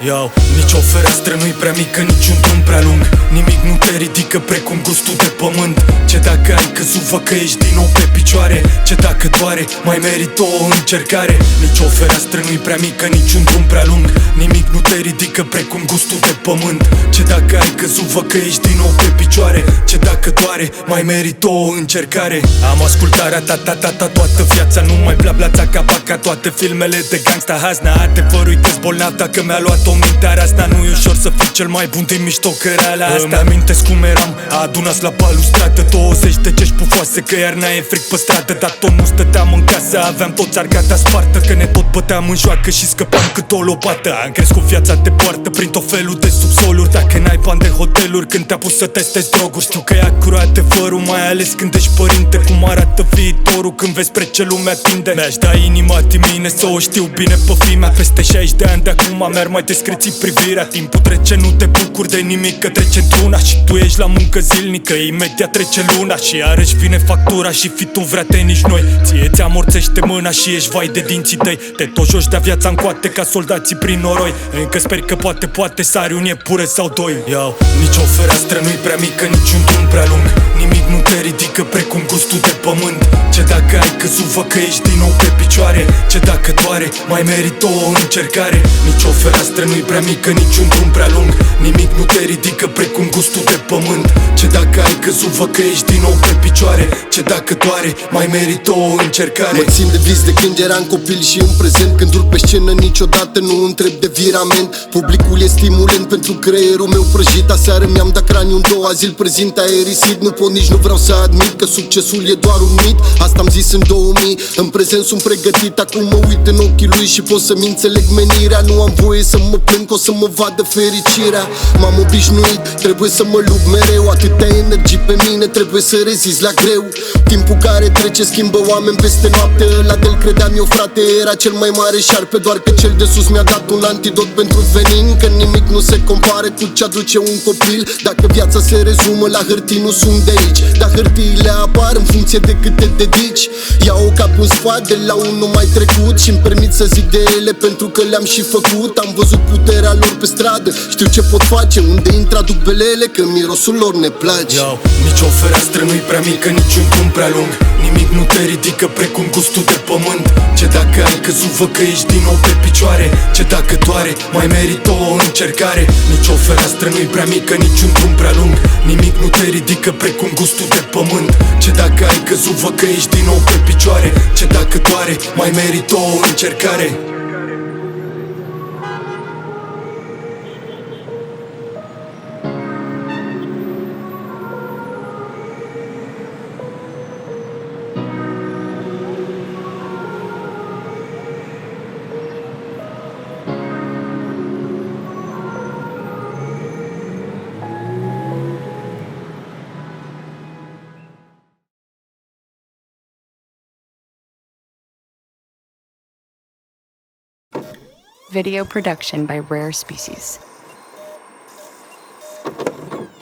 Yo, nici o fereastră nu-i prea mică, nici un drum prea lung. Nimic nu te ridică precum gustul de pământ. Ce dacă ai căzut, vă că ești din nou pe picioare. Ce dacă doare, mai merită o încercare. Nici o fereastră nu-i prea mică, nici un drum prea lung. Nimic nu te ridică precum gustul de pământ. Ce dacă ai căzut, vă că ești din nou pe picioare. Ce dacă doare, mai merită o încercare. Am ascultarea ta toată viața, nu mai bla bla țaca baca. Toate filmele de gangsta hazna. Adevărul că-s bolnav dacă mi-a luat o mintea asta. Nu e ușor să fii cel mai bun din miștocăreala asta. Îmi amintesc cum eram adunați la balustradă, 20 de cești pufoase, că iarna e fric pe stradă. Dar tot nu stăteam în casă, aveam toți argata spartă. Că ne tot băteam în joacă și scăpam cât o lopată. Am crescut, viața te poartă prin tot felul de subsoluri. Dacă n-ai bani de hoteluri, când te-a pus să testezi droguri. Știu că e acurat adevărul, mai ales când ești părinte. Cum arată viitorul când vezi spre ce lumea tinde. Mi-aș da inima din mine să o știu bine pe fimea. Peste 60 de ani de acum mi-ar mai descreți privirea. Timpul trece, nu te bucuri de nimic, că trece într-una. Și tu ești la muncă zilnică, imediat trece luna. Și iarăși vine factura și fi tu vrea nici noi. Ție ți-amorțește mâna și ești vai de dinții tăi. Te tot joci de-a viața în coate ca soldații prin noroi. Încă speri că poate sari un iepure sau doi. Yo, nici o fereastră nu-i prea mică, nici un drum prea lung. Nimic nu te ridică precum gustul de pământ. Ce dacă ai căzut, vă că ești din nou pe picioare. Ce dacă doare, mai merită o încercare. Nici o fereastră nu-i prea mică, nici un drum prea lung. Nimic nu te ridică precum gustul de pământ. Ce dacă ai căzut, vă că ești din nou pe picioare. Ce dacă doare, mai merită o încercare. Mă țin de vis de când eram copil și în prezent. Când urc pe scenă niciodată nu întreb de virament. Publicul e stimulent pentru creierul meu prăjit. Aseară mi-am dat craniul în două, azi îl prezint aerisit. Nu pot, nici nu vreau să admit că succesul e doar un mit. Asta am zis în 2000, în prezent sunt pregătit. Acum mă uit în ochii lui și pot să-mi înțeleg menirea. Nu am voie să mă plâng, că o să mă vadă fericirea. M-am obișnuit, trebuie să mă lupt mereu. Atâtea energii pe mine, trebuie să rezist la greu. Timpul care trece schimbă oameni peste noapte. Ăla de-l credeam eu, frate, era cel mai mare șarpe. Doar că cel de sus mi-a dat un antidot pentru venin. Că nimic nu se compare cu ce aduce un copil. Dacă viața se rezumă la hârtii, nu sunt de aici. Dar hârtiile apar în funcție de cât te dedici. Iau-o ca pe un sfat de la unul mai trecut și-mi permit să zic de ele pentru că le-am și făcut. Am văzut puterea lor pe stradă, știu ce pot face, unde intră aduc belele, că mirosul lor ne place. Yo, nici o fereastră nu-i prea mică, nici un drum prea lung. Nimic nu te ridică precum gustul de pământ. Ce dacă ai căzut, vă că ești din nou pe picioare. Ce dacă doare, mai merită o încercare. Nici o fereastră nu-i prea mică, nici un drum prea lung. Nimic nu te ridică precum gustul de pământ. Ce dacă ai căzut, vă că ești din nou pe picioare. Ce dacă doare, mai merită o încercare. Video production by Rare Species.